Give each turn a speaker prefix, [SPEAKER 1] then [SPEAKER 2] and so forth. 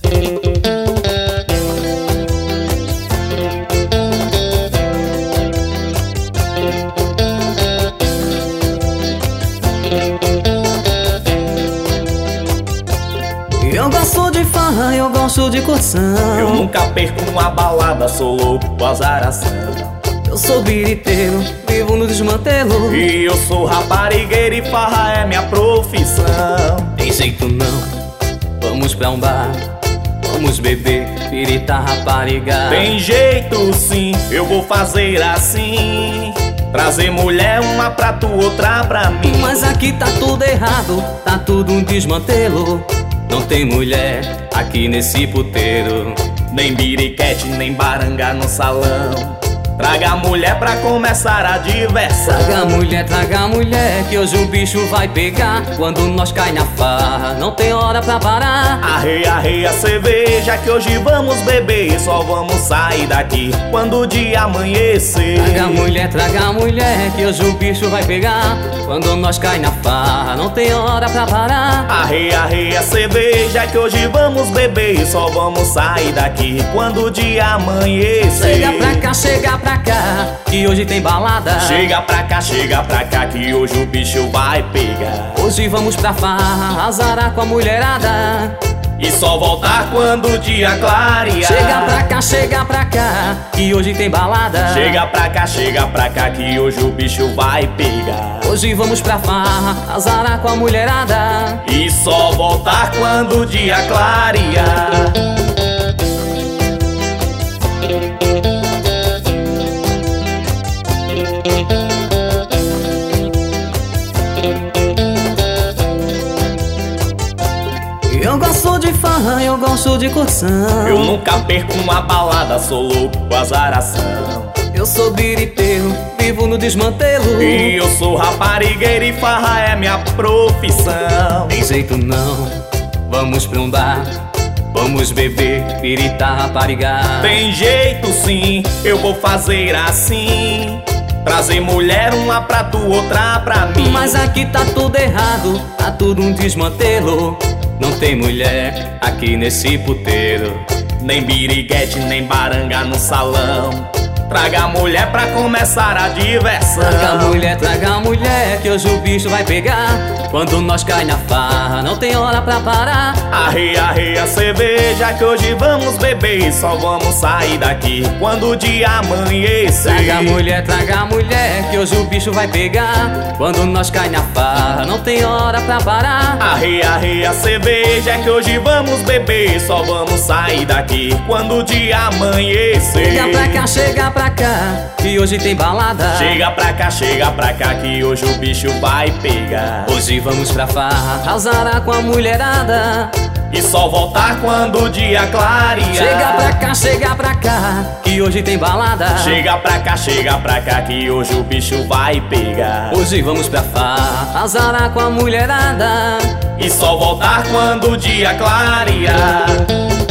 [SPEAKER 1] Eu gosto de farra, eu gosto de curtição.
[SPEAKER 2] Eu nunca perco uma balada, sou louco com azaração.
[SPEAKER 1] Eu sou biriteiro, vivo no desmantelo.
[SPEAKER 2] E eu sou raparigueiro e farra é minha profissão.
[SPEAKER 1] Tem jeito não, vamos pra um bar, vamos beber, birita, rapariga.
[SPEAKER 2] Tem jeito sim, eu vou fazer assim. Trazer mulher, uma pra tu, outra pra mim.
[SPEAKER 1] Mas aqui tá tudo errado, tá tudo um desmantelo. Não tem mulher aqui nesse puteiro.
[SPEAKER 2] Nem biriquete, nem baranga no salão. Traga a mulher pra começar a diversão.
[SPEAKER 1] Traga a mulher, que hoje o bicho vai pegar. Quando nós cai na farra, não tem hora pra parar.
[SPEAKER 2] Arreia a cerveja, que hoje vamos beber. Só vamos sair daqui quando o dia amanhecer.
[SPEAKER 1] Traga a mulher, que hoje o bicho vai pegar. Quando nós cai na farra, não tem hora pra parar.
[SPEAKER 2] Arreia a cerveja, que hoje vamos beber. Só vamos sair daqui quando o dia amanhecer.
[SPEAKER 1] Chega pra cá, que hoje tem balada.
[SPEAKER 2] Chega pra cá, que hoje o bicho vai pegar.
[SPEAKER 1] Hoje vamos pra farra, azarar com a mulherada.
[SPEAKER 2] E só voltar quando o dia clarear.
[SPEAKER 1] Chega pra cá, que hoje tem balada.
[SPEAKER 2] Chega pra cá, que hoje o bicho vai pegar.
[SPEAKER 1] Hoje vamos pra farra, azarar com a mulherada.
[SPEAKER 2] E só voltar quando o dia clarear.
[SPEAKER 1] Eu gosto de farra, eu gosto de curtição.
[SPEAKER 2] Eu nunca perco uma balada, sou louco com azaração.
[SPEAKER 1] Eu sou biriteiro, vivo no desmantelo.
[SPEAKER 2] E eu sou raparigueiro e farra é minha profissão.
[SPEAKER 1] Tem jeito não, vamos pra um bar, vamos beber, birita, rapariga.
[SPEAKER 2] Tem jeito sim, eu vou fazer assim. Trazer mulher, uma pra tu, outra pra mim.
[SPEAKER 1] Mas aqui tá tudo errado, tá tudo um desmantelo. Não tem mulher aqui nesse puteiro.
[SPEAKER 2] Nem biriguete, nem baranga no salão. Traga a mulher pra começar a diversão.
[SPEAKER 1] Traga a mulher, que hoje o bicho vai pegar. Quando nós cai na farra, não tem hora pra parar.
[SPEAKER 2] Arreia a cerveja, que hoje vamos beber. Só vamos sair daqui quando o dia amanhecer.
[SPEAKER 1] Traga a mulher, que hoje o bicho vai pegar. Quando nós cai na farra, não tem hora pra parar.
[SPEAKER 2] Arreia a cerveja, que hoje vamos beber. Só vamos sair daqui quando o dia amanhecer.
[SPEAKER 1] Chega pra cá, que hoje tem balada.
[SPEAKER 2] Chega pra cá, que hoje o bicho vai pegar.
[SPEAKER 1] Hoje vamos pra farra, azarar com a mulherada.
[SPEAKER 2] E só voltar quando o dia clarear.
[SPEAKER 1] Chega pra cá, que hoje tem balada.
[SPEAKER 2] Chega pra cá, que hoje o bicho vai pegar.
[SPEAKER 1] Hoje vamos pra farra, azarar com a mulherada.
[SPEAKER 2] E só voltar quando o dia clarear.